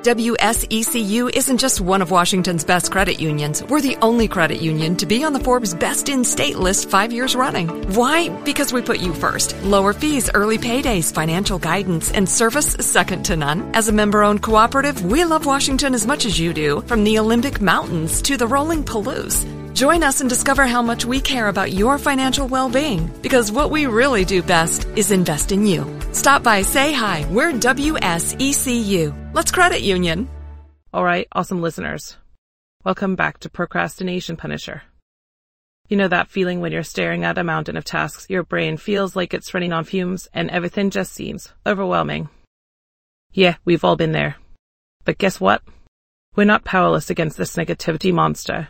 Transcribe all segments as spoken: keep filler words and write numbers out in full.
W S E C U isn't just one of Washington's best credit unions. We're the only credit union to be on the Forbes Best in State list five years running. Why? Because we put you first. Lower fees, early paydays, financial guidance, and service second to none. As a member-owned cooperative, we love Washington as much as you do, from the Olympic Mountains to the rolling Palouse. Join us and discover how much we care about your financial well-being, because what we really do best is invest in you. Stop by, say hi. We're W S E C U. Let's credit union. All right, awesome listeners. Welcome back to Procrastination Punisher. You know that feeling when you're staring at a mountain of tasks, your brain feels like it's running on fumes and everything just seems overwhelming. Yeah, we've all been there. But guess what? We're not powerless against this negativity monster.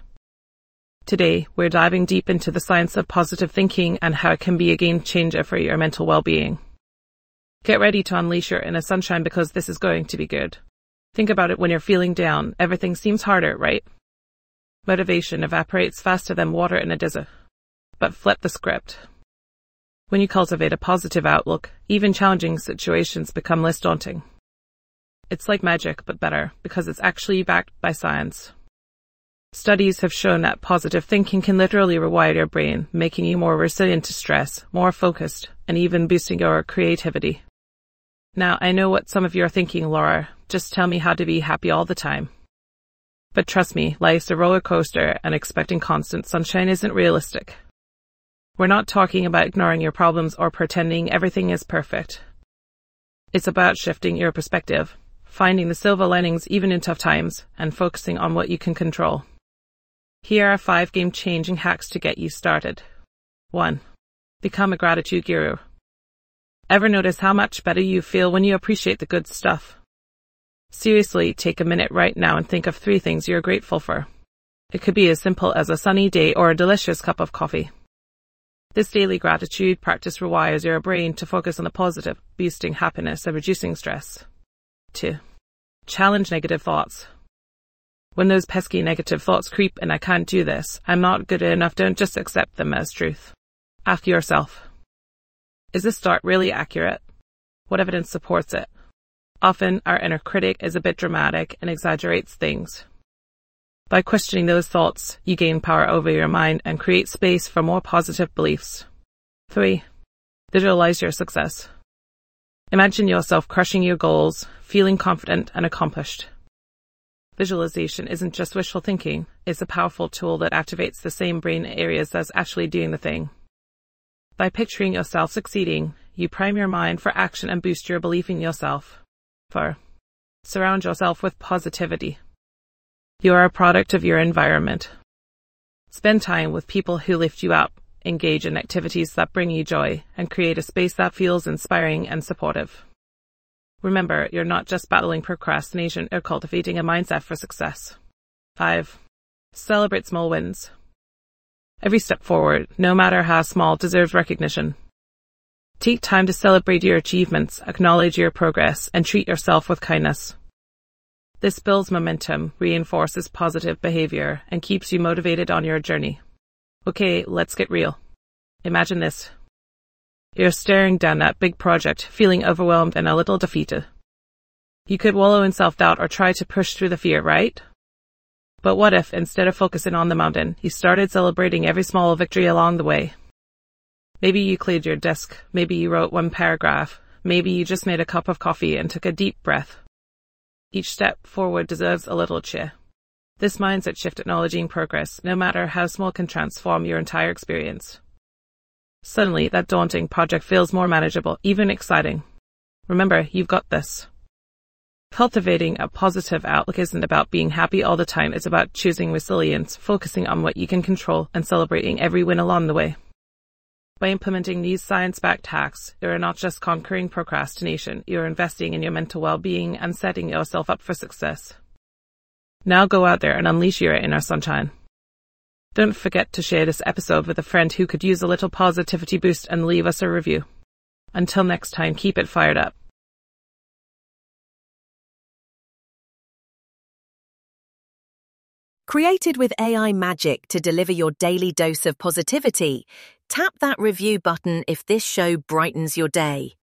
Today, we're diving deep into the science of positive thinking and how it can be a game changer for your mental well-being. Get ready to unleash your inner sunshine because this is going to be good. Think about it when you're feeling down. Everything seems harder, right? Motivation evaporates faster than water in a desert. But flip the script. When you cultivate a positive outlook, even challenging situations become less daunting. It's like magic, but better, because it's actually backed by science. Studies have shown that positive thinking can literally rewire your brain, making you more resilient to stress, more focused, and even boosting your creativity. Now, I know what some of you are thinking, Laura. Just tell me how to be happy all the time. But trust me, life's a roller coaster, and expecting constant sunshine isn't realistic. We're not talking about ignoring your problems or pretending everything is perfect. It's about shifting your perspective, finding the silver linings even in tough times, and focusing on what you can control. Here are five game-changing hacks to get you started. one. Become a gratitude guru. Ever notice how much better you feel when you appreciate the good stuff? Seriously, take a minute right now and think of three things you're grateful for. It could be as simple as a sunny day or a delicious cup of coffee. This daily gratitude practice rewires your brain to focus on the positive, boosting happiness and reducing stress. two. Challenge negative thoughts. When those pesky negative thoughts creep in, I can't do this, I'm not good enough, don't just accept them as truth. Ask yourself, is this thought really accurate? What evidence supports it? Often, our inner critic is a bit dramatic and exaggerates things. By questioning those thoughts, you gain power over your mind and create space for more positive beliefs. three. Visualize your success. Imagine yourself crushing your goals, feeling confident and accomplished. Visualization isn't just wishful thinking, it's a powerful tool that activates the same brain areas as actually doing the thing. By picturing yourself succeeding, you prime your mind for action and boost your belief in yourself. four. Surround yourself with positivity. You are a product of your environment. Spend time with people who lift you up, engage in activities that bring you joy, and create a space that feels inspiring and supportive. Remember, you're not just battling procrastination or cultivating a mindset for success. five. Celebrate small wins. Every step forward, no matter how small, deserves recognition. Take time to celebrate your achievements, acknowledge your progress, and treat yourself with kindness. This builds momentum, reinforces positive behavior, and keeps you motivated on your journey. Okay, let's get real. Imagine this. You're staring down that big project, feeling overwhelmed and a little defeated. You could wallow in self-doubt or try to push through the fear, right? But what if, instead of focusing on the mountain, you started celebrating every small victory along the way? Maybe you cleared your desk, maybe you wrote one paragraph, maybe you just made a cup of coffee and took a deep breath. Each step forward deserves a little cheer. This mindset shift acknowledging progress, no matter how small, can transform your entire experience. Suddenly, that daunting project feels more manageable, even exciting. Remember, you've got this. Cultivating a positive outlook isn't about being happy all the time, it's about choosing resilience, focusing on what you can control, and celebrating every win along the way. By implementing these science-backed hacks, you're not just conquering procrastination, you're investing in your mental well-being and setting yourself up for success. Now go out there and unleash your inner sunshine. Don't forget to share this episode with a friend who could use a little positivity boost and leave us a review. Until next time, keep it fired up. Created with A I magic to deliver your daily dose of positivity, tap that review button if this show brightens your day.